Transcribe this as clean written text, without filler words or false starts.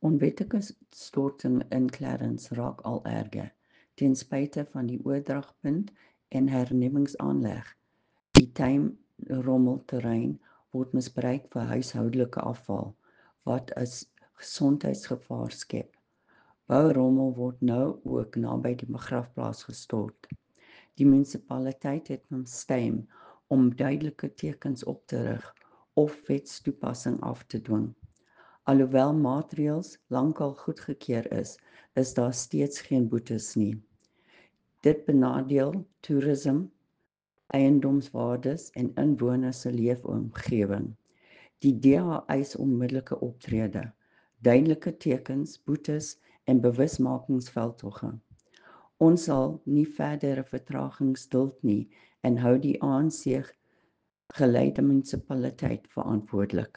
Onwettige storting in Clarence raak al erger, ten spyte van die oordragpunt en hernuwingsaanleg. Die tuinrommelterrein word misbruik vir huishoudelike afval, wat as gesondheidsgevaar skep. Bourommel word nou ook naby die begrafplaas gestort. Die munisipaliteit het bestem om duidelike tekens op te rig of wetstoepassing af te dwing. Alhoewel maatreëls lankal goedgekeur is daar steeds geen boetes nie. Dit benadeel toerisme, eiendomswaardes en inwoners se leefomgewing. Die DA eis onmiddellike optrede, duidelike tekens, boetes en bewusmakingsveldtogte. Ons sal nie verdere vertragings duld nie en hou die ANC geleide munisipaliteit verantwoordelik.